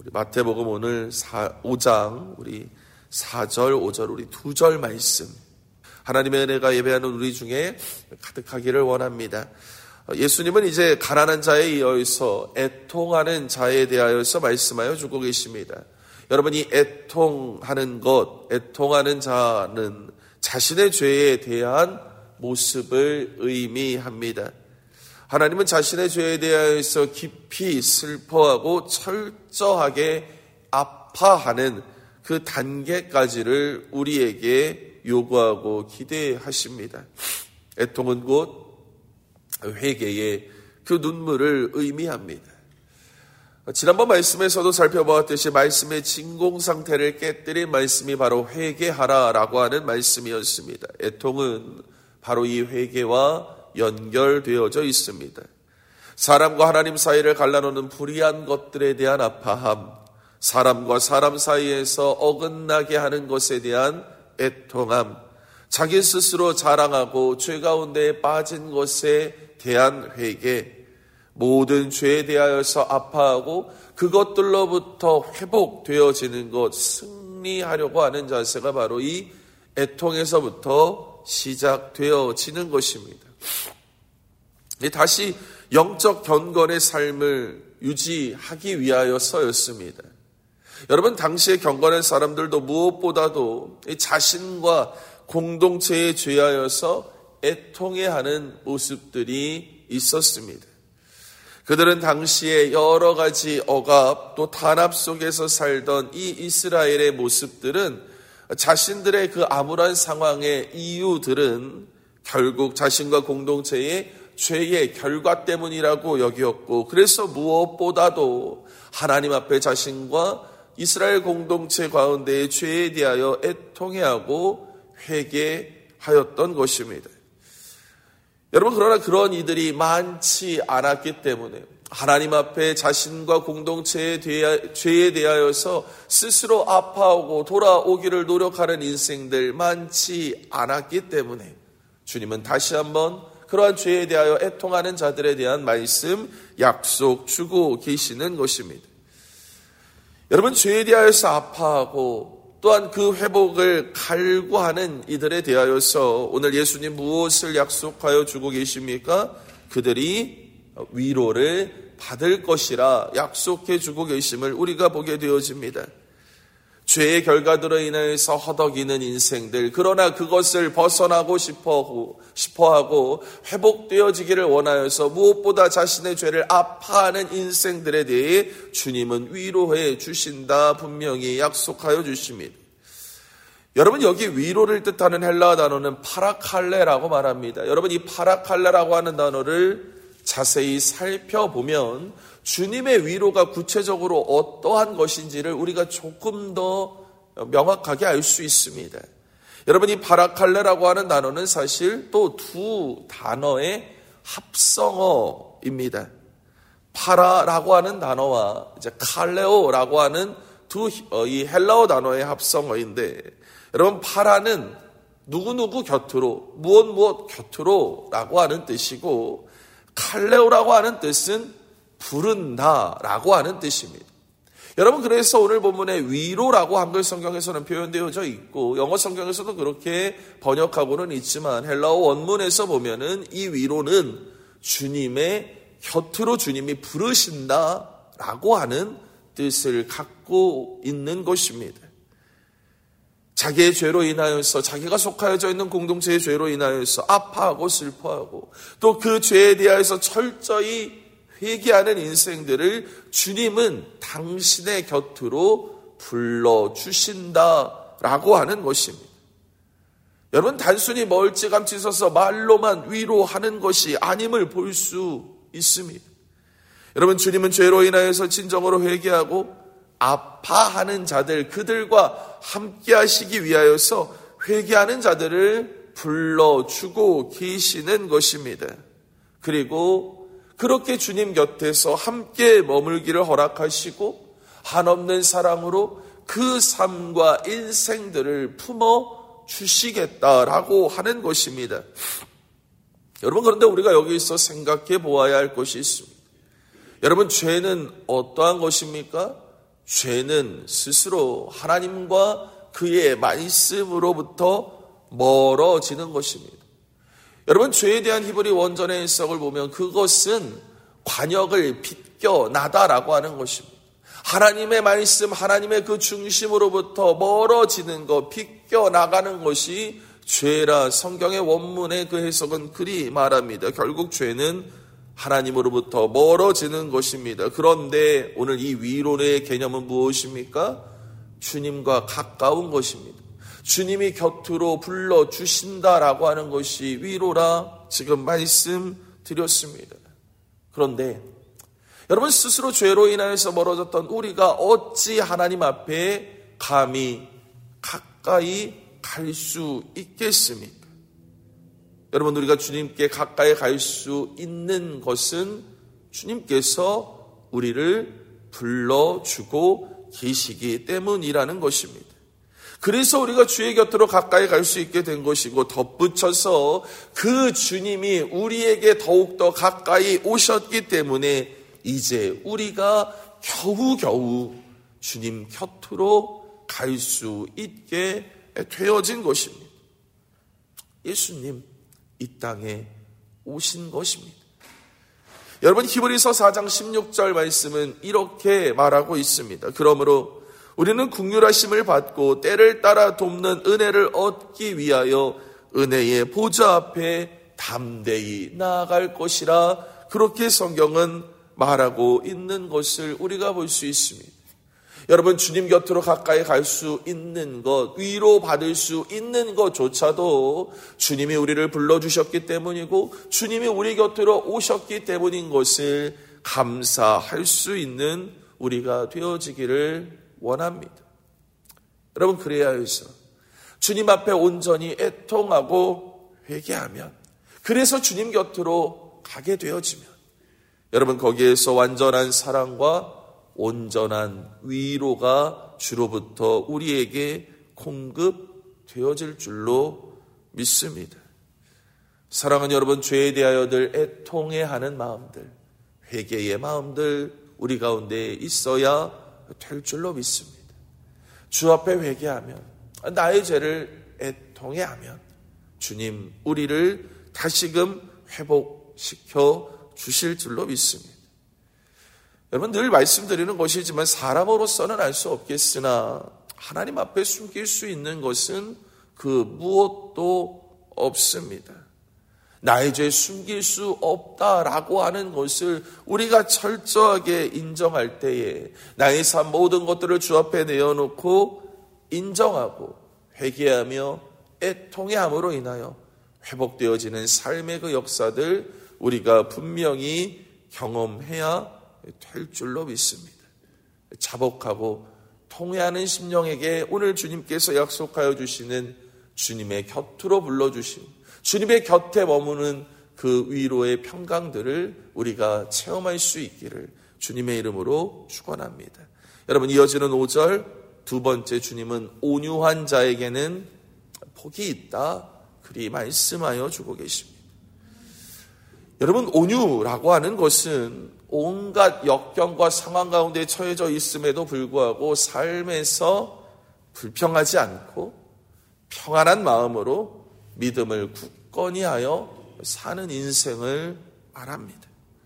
마태복음 오늘 5장 우리 4절 5절 우리 2절 말씀, 하나님의 은혜가 예배하는 우리 중에 가득하기를 원합니다. 예수님은 이제 가난한 자에 이어서 애통하는 자에 대하여서 말씀하여 주고 계십니다. 여러분, 이 애통하는 것, 애통하는 자는 자신의 죄에 대한 모습을 의미합니다. 하나님은 자신의 죄에 대하여서 깊이 슬퍼하고 철저하게 아파하는 그 단계까지를 우리에게 요구하고 기대하십니다. 애통은 곧 회개의 그 눈물을 의미합니다. 지난번 말씀에서도 살펴보았듯이 말씀의 진공 상태를 깨뜨린 말씀이 바로 회개하라라고 하는 말씀이었습니다. 애통은 바로 이 회개와 연결되어져 있습니다. 사람과 하나님 사이를 갈라놓는 불의한 것들에 대한 아파함, 사람과 사람 사이에서 어긋나게 하는 것에 대한 애통함, 자기 스스로 자랑하고 죄 가운데 빠진 것에 대한 회개, 모든 죄에 대하여서 아파하고 그것들로부터 회복되어지는 것, 승리하려고 하는 자세가 바로 이 애통에서부터 시작되어지는 것입니다. 다시 영적 경건의 삶을 유지하기 위하여서였습니다. 여러분, 당시에 경건한 사람들도 무엇보다도 자신과 공동체에 죄하여서 애통해하는 모습들이 있었습니다. 그들은 당시에 여러 가지 억압 또 탄압 속에서 살던 이 이스라엘의 모습들은 자신들의 그 암울한 상황의 이유들은 결국 자신과 공동체의 죄의 결과 때문이라고 여기었고, 그래서 무엇보다도 하나님 앞에 자신과 이스라엘 공동체 가운데의 죄에 대하여 애통해하고 회개하였던 것입니다. 여러분, 그러나 그런 이들이 많지 않았기 때문에 하나님 앞에 자신과 공동체의 죄에 대하여서 스스로 아파하고 돌아오기를 노력하는 인생들 많지 않았기 때문에 주님은 다시 한번 그러한 죄에 대하여 애통하는 자들에 대한 말씀, 약속 주고 계시는 것입니다. 여러분, 죄에 대하여서 아파하고 또한 그 회복을 갈구하는 이들에 대하여서 오늘 예수님 무엇을 약속하여 주고 계십니까? 그들이 위로를 받을 것이라 약속해 주고 계심을 우리가 보게 되어집니다. 죄의 결과들로 인해서 허덕이는 인생들, 그러나 그것을 벗어나고 싶어하고 회복되어지기를 원하여서 무엇보다 자신의 죄를 아파하는 인생들에 대해 주님은 위로해 주신다 분명히 약속하여 주십니다. 여러분, 여기 위로를 뜻하는 헬라어 단어는 파라칼레라고 말합니다. 여러분, 이 파라칼레라고 하는 단어를 자세히 살펴보면 주님의 위로가 구체적으로 어떠한 것인지를 우리가 조금 더 명확하게 알 수 있습니다. 여러분, 이 파라칼레라고 하는 단어는 사실 또 두 단어의 합성어입니다. 파라라고 하는 단어와 이제 칼레오라고 하는 이 헬라어 단어의 합성어인데, 여러분, 파라는 누구누구 곁으로, 무엇 곁으로라고 하는 뜻이고, 칼레오라고 하는 뜻은 부른다라고 하는 뜻입니다. 여러분, 그래서 오늘 본문에 위로라고 한글 성경에서는 표현되어져 있고 영어 성경에서도 그렇게 번역하고는 있지만 헬라어 원문에서 보면은 이 위로는 주님의 곁으로 주님이 부르신다라고 하는 뜻을 갖고 있는 것입니다. 자기의 죄로 인하여서, 자기가 속하여져 있는 공동체의 죄로 인하여서 아파하고 슬퍼하고 또 그 죄에 대하여서 철저히 회개하는 인생들을 주님은 당신의 곁으로 불러주신다라고 하는 것입니다. 여러분, 단순히 멀찌감치 서서 말로만 위로하는 것이 아님을 볼 수 있습니다. 여러분, 주님은 죄로 인하여서 진정으로 회개하고 아파하는 자들, 그들과 함께 하시기 위하여서 회개하는 자들을 불러주고 계시는 것입니다. 그리고 그렇게 주님 곁에서 함께 머물기를 허락하시고 한없는 사랑으로 그 삶과 인생들을 품어 주시겠다라고 하는 것입니다. 여러분, 그런데 우리가 여기서 생각해 보아야 할 것이 있습니다. 여러분, 죄는 어떠한 것입니까? 죄는 스스로 하나님과 그의 말씀으로부터 멀어지는 것입니다. 여러분, 죄에 대한 히브리 원전의 해석을 보면 그것은 관역을 빗겨나다라고 하는 것입니다. 하나님의 말씀, 하나님의 그 중심으로부터 멀어지는 것, 빗겨나가는 것이 죄라. 성경의 원문의 그 해석은 그리 말합니다. 결국 죄는 하나님으로부터 멀어지는 것입니다. 그런데 오늘 이 위로의 개념은 무엇입니까? 주님과 가까운 것입니다. 주님이 곁으로 불러주신다라고 하는 것이 위로라 지금 말씀드렸습니다. 그런데 여러분, 스스로 죄로 인하여서 멀어졌던 우리가 어찌 하나님 앞에 감히 가까이 갈 수 있겠습니까? 여러분, 우리가 주님께 가까이 갈 수 있는 것은 주님께서 우리를 불러주고 계시기 때문이라는 것입니다. 그래서 우리가 주의 곁으로 가까이 갈 수 있게 된 것이고, 덧붙여서 그 주님이 우리에게 더욱더 가까이 오셨기 때문에 이제 우리가 겨우겨우 주님 곁으로 갈 수 있게 되어진 것입니다. 예수님 이 땅에 오신 것입니다. 여러분, 히브리서 4장 16절 말씀은 이렇게 말하고 있습니다. 그러므로 우리는 긍휼하심을 받고 때를 따라 돕는 은혜를 얻기 위하여 은혜의 보좌 앞에 담대히 나아갈 것이라, 그렇게 성경은 말하고 있는 것을 우리가 볼 수 있습니다. 여러분, 주님 곁으로 가까이 갈 수 있는 것, 위로받을 수 있는 것조차도 주님이 우리를 불러주셨기 때문이고 주님이 우리 곁으로 오셨기 때문인 것을 감사할 수 있는 우리가 되어지기를 원합니다. 여러분, 그래야 해서 주님 앞에 온전히 애통하고 회개하면, 그래서 주님 곁으로 가게 되어지면 여러분, 거기에서 완전한 사랑과 온전한 위로가 주로부터 우리에게 공급되어질 줄로 믿습니다. 사랑하는 여러분, 죄에 대하여 늘 애통해하는 마음들, 회개의 마음들 우리 가운데 있어야 될 줄로 믿습니다. 주 앞에 회개하면, 나의 죄를 애통해하면 주님 우리를 다시금 회복시켜 주실 줄로 믿습니다. 여러분, 늘 말씀드리는 것이지만 사람으로서는 알 수 없겠으나 하나님 앞에 숨길 수 있는 것은 그 무엇도 없습니다. 나의 죄 숨길 수 없다라고 하는 것을 우리가 철저하게 인정할 때에 나의 삶 모든 것들을 주 앞에 내어놓고 인정하고 회개하며 애통해함으로 인하여 회복되어지는 삶의 그 역사들 우리가 분명히 경험해야 될 줄로 믿습니다. 자복하고 통회하는 심령에게 오늘 주님께서 약속하여 주시는 주님의 곁으로 불러주신, 주님의 곁에 머무는 그 위로의 평강들을 우리가 체험할 수 있기를 주님의 이름으로 축원합니다. 여러분, 이어지는 5절, 두 번째, 주님은 온유한 자에게는 복이 있다, 그리 말씀하여 주고 계십니다. 여러분, 온유라고 하는 것은 온갖 역경과 상황 가운데 처해져 있음에도 불구하고 삶에서 불평하지 않고 평안한 마음으로 믿음을 굳건히 하여 사는 인생을 말합니다.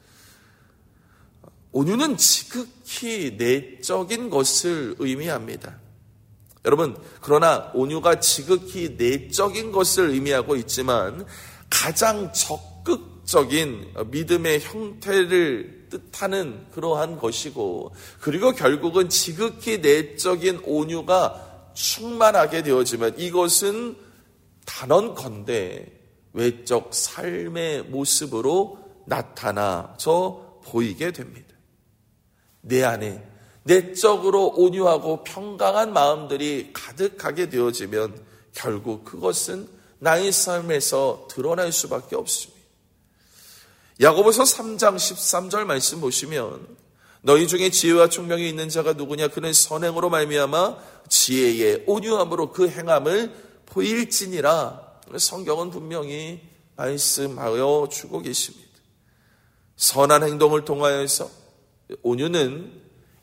온유는 지극히 내적인 것을 의미합니다. 여러분, 그러나 온유가 지극히 내적인 것을 의미하고 있지만 가장 적극적인 믿음의 형태를 뜻하는 그러한 것이고, 그리고 결국은 지극히 내적인 온유가 충만하게 되어지면 이것은 단언컨대 외적 삶의 모습으로 나타나져 보이게 됩니다. 내 안에 내적으로 온유하고 평강한 마음들이 가득하게 되어지면 결국 그것은 나의 삶에서 드러날 수밖에 없습니다. 야고보서 3장 13절 말씀 보시면 너희 중에 지혜와 총명이 있는 자가 누구냐? 그는 선행으로 말미암아 지혜의 온유함으로 그 행함을 보일지니라. 성경은 분명히 말씀하여 주고 계십니다. 선한 행동을 통하여서 온유는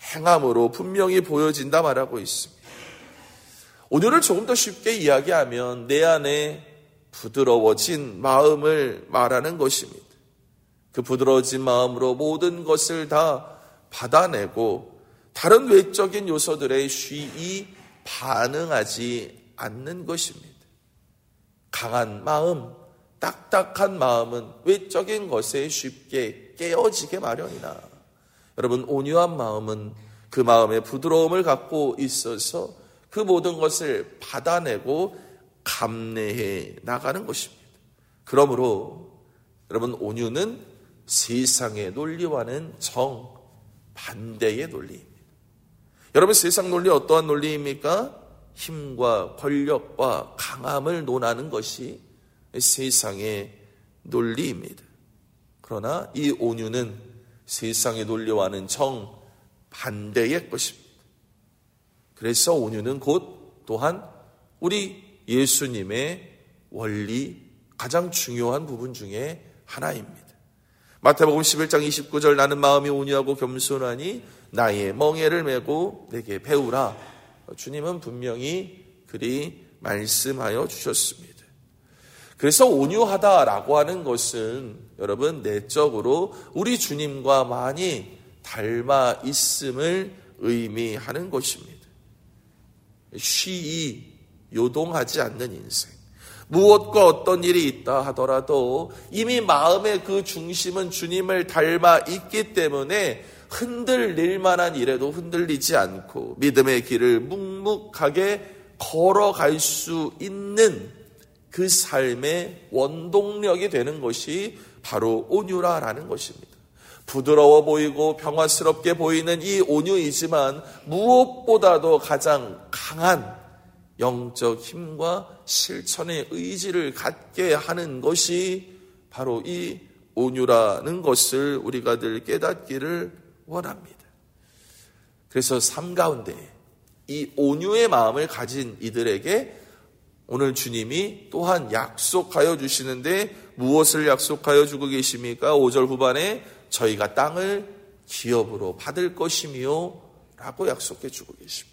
행함으로 분명히 보여진다 말하고 있습니다. 온유를 조금 더 쉽게 이야기하면 내 안에 부드러워진 마음을 말하는 것입니다. 그 부드러워진 마음으로 모든 것을 다 받아내고 다른 외적인 요소들에 쉬이 반응하지 않는 것입니다. 강한 마음, 딱딱한 마음은 외적인 것에 쉽게 깨어지게 마련이나 여러분 온유한 마음은 그 마음의 부드러움을 갖고 있어서 그 모든 것을 받아내고 감내해 나가는 것입니다. 그러므로 여러분 온유는 세상의 논리와는 정반대의 논리입니다. 여러분 세상 논리 어떠한 논리입니까? 힘과 권력과 강함을 논하는 것이 세상의 논리입니다. 그러나 이 온유는 세상의 논리와는 정반대의 것입니다. 그래서 온유는 곧 또한 우리 예수님의 원리 가장 중요한 부분 중에 하나입니다. 마태복음 11장 29절 나는 마음이 온유하고 겸손하니 나의 멍에를 메고 내게 배우라. 주님은 분명히 그리 말씀하여 주셨습니다. 그래서 온유하다라고 하는 것은 여러분 내적으로 우리 주님과 많이 닮아 있음을 의미하는 것입니다. 쉬이 요동하지 않는 인생. 무엇과 어떤 일이 있다 하더라도 이미 마음의 그 중심은 주님을 닮아 있기 때문에 흔들릴 만한 일에도 흔들리지 않고 믿음의 길을 묵묵하게 걸어갈 수 있는 그 삶의 원동력이 되는 것이 바로 온유라는 것입니다. 부드러워 보이고 평화스럽게 보이는 이 온유이지만 무엇보다도 가장 강한 영적 힘과 실천의 의지를 갖게 하는 것이 바로 이 온유라는 것을 우리가 늘 깨닫기를 원합니다. 그래서 삶 가운데 이 온유의 마음을 가진 이들에게 오늘 주님이 또한 약속하여 주시는데 무엇을 약속하여 주고 계십니까? 5절 후반에 저희가 땅을 기업으로 받을 것이며 라고 약속해 주고 계십니다.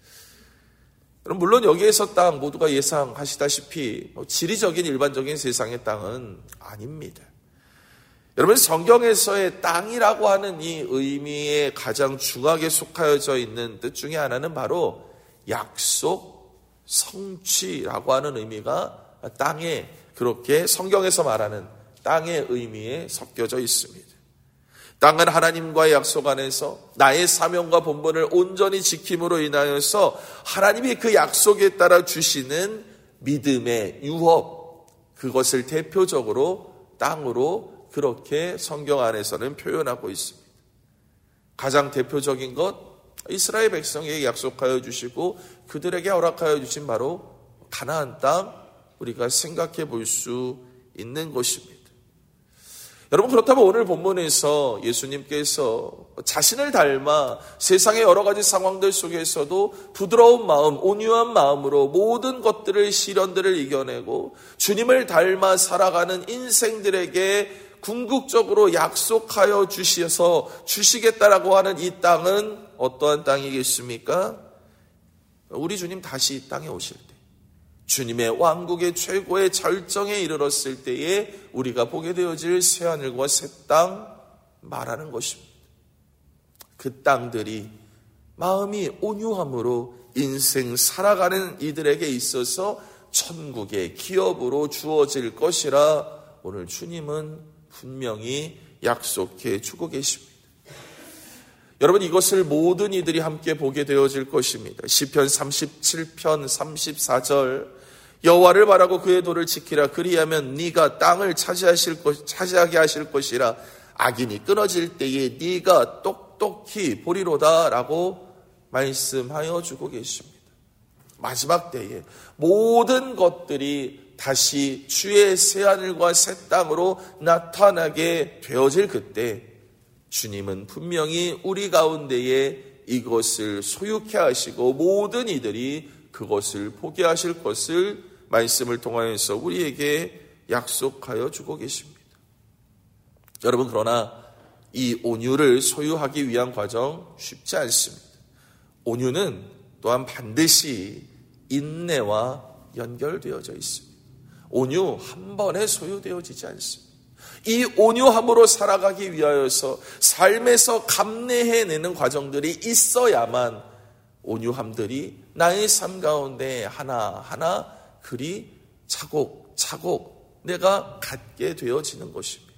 물론 여기에서 땅 모두가 예상하시다시피 지리적인 일반적인 세상의 땅은 아닙니다. 여러분 성경에서의 땅이라고 하는 이 의미에 가장 중하게 속하여져 있는 뜻 중에 하나는 바로 약속, 성취라고 하는 의미가 땅에 그렇게 성경에서 말하는 땅의 의미에 섞여져 있습니다. 땅은 하나님과의 약속 안에서 나의 사명과 본분을 온전히 지킴으로 인하여서 하나님이 그 약속에 따라 주시는 믿음의 유업, 그것을 대표적으로 땅으로 그렇게 성경 안에서는 표현하고 있습니다. 가장 대표적인 것, 이스라엘 백성에게 약속하여 주시고 그들에게 허락하여 주신 바로 가나안 땅, 우리가 생각해 볼 수 있는 것입니다. 여러분 그렇다면 오늘 본문에서 예수님께서 자신을 닮아 세상의 여러 가지 상황들 속에서도 부드러운 마음, 온유한 마음으로 모든 것들을 시련들을 이겨내고 주님을 닮아 살아가는 인생들에게 궁극적으로 약속하여 주셔서 주시겠다라고 하는 이 땅은 어떠한 땅이겠습니까? 우리 주님 다시 이 땅에 오실 때 주님의 왕국의 최고의 절정에 이르렀을 때에 우리가 보게 되어질 새하늘과 새 땅 말하는 것입니다. 그 땅들이 마음이 온유함으로 인생 살아가는 이들에게 있어서 천국의 기업으로 주어질 것이라 오늘 주님은 분명히 약속해 주고 계십니다. 여러분 이것을 모든 이들이 함께 보게 되어질 것입니다. 시편 37편 34절 여호와를 바라고 그의 도를 지키라. 그리하면 네가 땅을 차지하게 하실 것이라. 악인이 끊어질 때에 네가 똑똑히 보리로다 라고 말씀하여 주고 계십니다. 마지막 때에 모든 것들이 다시 주의 새하늘과 새 땅으로 나타나게 되어질 그때 주님은 분명히 우리 가운데에 이것을 소유케 하시고 모든 이들이 그것을 보게 하실 것을 말씀을 통하여서 우리에게 약속하여 주고 계십니다. 여러분 그러나 이 온유를 소유하기 위한 과정 쉽지 않습니다. 온유는 또한 반드시 인내와 연결되어져 있습니다. 온유 한 번에 소유되어지지 않습니다. 이 온유함으로 살아가기 위하여서 삶에서 감내해내는 과정들이 있어야만 온유함들이 나의 삶 가운데 하나하나 그리 차곡차곡 내가 갖게 되어지는 것입니다.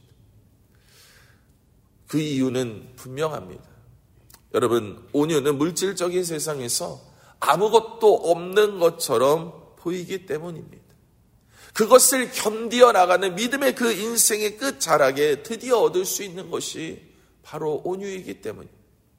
그 이유는 분명합니다. 여러분, 온유는 물질적인 세상에서 아무것도 없는 것처럼 보이기 때문입니다. 그것을 견디어 나가는 믿음의 그 인생의 끝자락에 드디어 얻을 수 있는 것이 바로 온유이기 때문입니다.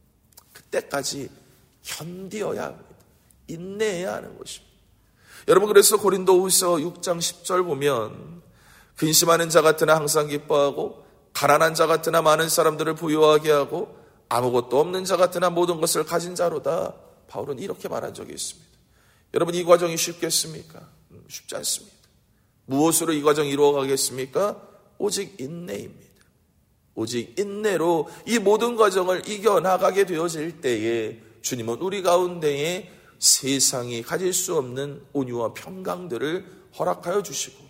그때까지 견디어야 합니다. 인내해야 하는 것입니다. 여러분, 그래서 고린도후서 6장 10절 보면 근심하는 자 같으나 항상 기뻐하고 가난한 자 같으나 많은 사람들을 부유하게 하고 아무것도 없는 자 같으나 모든 것을 가진 자로다. 바울은 이렇게 말한 적이 있습니다. 여러분, 이 과정이 쉽겠습니까? 쉽지 않습니다. 무엇으로 이 과정이 이루어가겠습니까? 오직 인내입니다. 오직 인내로 이 모든 과정을 이겨나가게 되어질 때에 주님은 우리 가운데에 세상이 가질 수 없는 온유와 평강들을 허락하여 주시고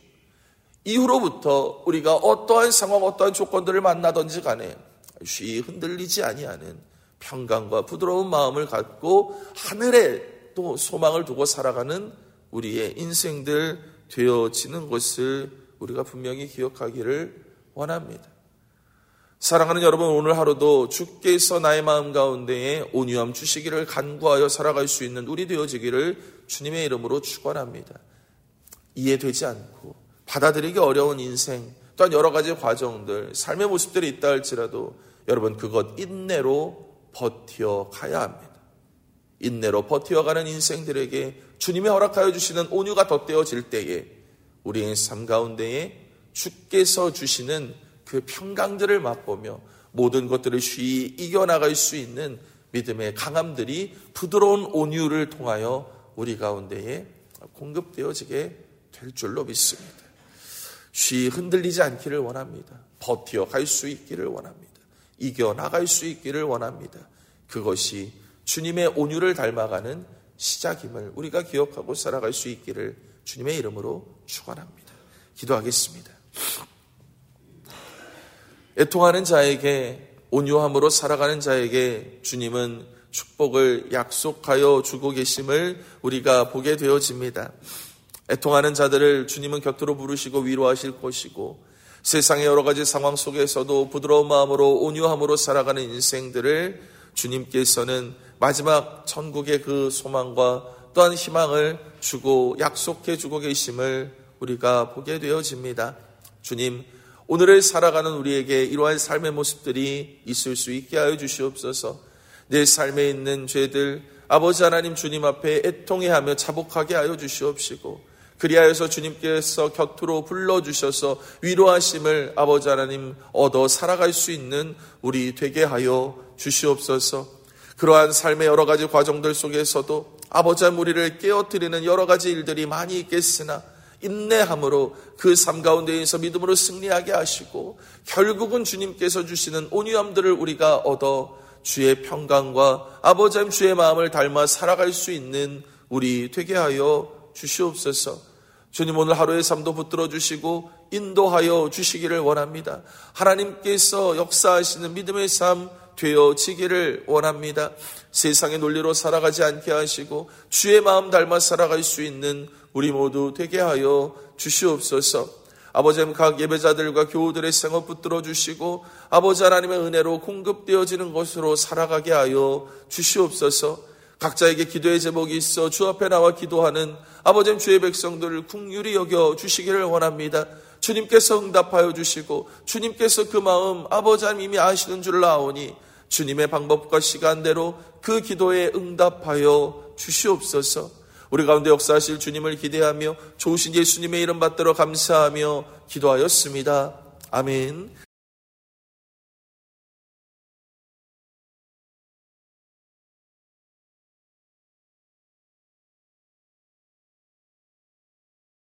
이후로부터 우리가 어떠한 상황, 어떠한 조건들을 만나든지 간에 쉬이 흔들리지 아니하는 평강과 부드러운 마음을 갖고 하늘에 또 소망을 두고 살아가는 우리의 인생들 되어지는 것을 우리가 분명히 기억하기를 원합니다. 사랑하는 여러분, 오늘 하루도 주께서 나의 마음 가운데에 온유함 주시기를 간구하여 살아갈 수 있는 우리 되어지기를 주님의 이름으로 축원합니다. 이해되지 않고 받아들이기 어려운 인생, 또한 여러 가지 과정들, 삶의 모습들이 있다 할지라도 여러분, 그것 인내로 버텨가야 합니다. 인내로 버텨가는 인생들에게 주님이 허락하여 주시는 온유가 덧대어질 때에 우리의 삶 가운데에 주께서 주시는 그 평강들을 맛보며 모든 것들을 쉬이 이겨나갈 수 있는 믿음의 강함들이 부드러운 온유를 통하여 우리 가운데에 공급되어지게 될 줄로 믿습니다. 쉬이 흔들리지 않기를 원합니다. 버텨갈 수 있기를 원합니다. 이겨나갈 수 있기를 원합니다. 그것이 주님의 온유를 닮아가는 시작임을 우리가 기억하고 살아갈 수 있기를 주님의 이름으로 축원합니다. 기도하겠습니다. 애통하는 자에게, 온유함으로 살아가는 자에게 주님은 축복을 약속하여 주고 계심을 우리가 보게 되어집니다. 애통하는 자들을 주님은 곁으로 부르시고 위로하실 것이고 세상의 여러 가지 상황 속에서도 부드러운 마음으로 온유함으로 살아가는 인생들을 주님께서는 마지막 천국의 그 소망과 또한 희망을 주고 약속해 주고 계심을 우리가 보게 되어집니다. 주님, 오늘을 살아가는 우리에게 이러한 삶의 모습들이 있을 수 있게 하여 주시옵소서. 내 삶에 있는 죄들 아버지 하나님 주님 앞에 애통해하며 자복하게 하여 주시옵시고 그리하여서 주님께서 곁으로 불러주셔서 위로하심을 아버지 하나님 얻어 살아갈 수 있는 우리 되게 하여 주시옵소서. 그러한 삶의 여러 가지 과정들 속에서도 아버지 하나님 우리를 깨어뜨리는 여러 가지 일들이 많이 있겠으나 인내함으로 그 삶 가운데에서 믿음으로 승리하게 하시고 결국은 주님께서 주시는 온유함들을 우리가 얻어 주의 평강과 아버지 하나님 주의 마음을 닮아 살아갈 수 있는 우리 되게 하여 주시옵소서. 주님, 오늘 하루의 삶도 붙들어 주시고 인도하여 주시기를 원합니다. 하나님께서 역사하시는 믿음의 삶 되어지기를 원합니다. 세상의 논리로 살아가지 않게 하시고 주의 마음 닮아 살아갈 수 있는 우리 모두 되게 하여 주시옵소서. 아버지 하나님 각 예배자들과 교우들의 생업 붙들어 주시고 아버지 하나님의 은혜로 공급되어지는 것으로 살아가게 하여 주시옵소서. 각자에게 기도의 제목이 있어 주 앞에 나와 기도하는 아버지 하나님 주의 백성들을 긍휼히 여겨 주시기를 원합니다. 주님께서 응답하여 주시고 주님께서 그 마음 아버지 하나님 이미 아시는 줄 아오니 주님의 방법과 시간대로 그 기도에 응답하여 주시옵소서. 우리 가운데 역사하실 주님을 기대하며 좋으신 예수님의 이름 받들어 감사하며 기도하였습니다. 아멘.